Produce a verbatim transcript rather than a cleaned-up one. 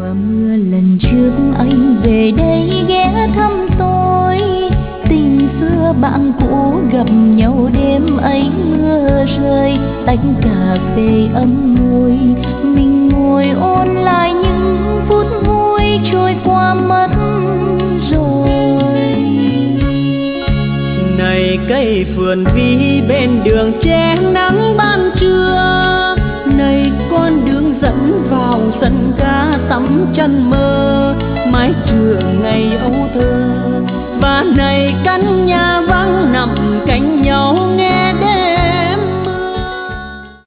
mưa lần trước anh về đây ghé thăm tôi, tình xưa bạn cũ gặp nhau đêm ấy mưa rơi, tách cà phê ấm môi, mình ngồi ôn lại những phút vui trôi qua mất rồi. Này cây vườn vi bên đường che nắng ban trưa, này con đường dẫn vào sân ga tắm chân mơ, mái trường ngày âu thơ. Và này căn nhà vắng nằm cạnh nhau nghe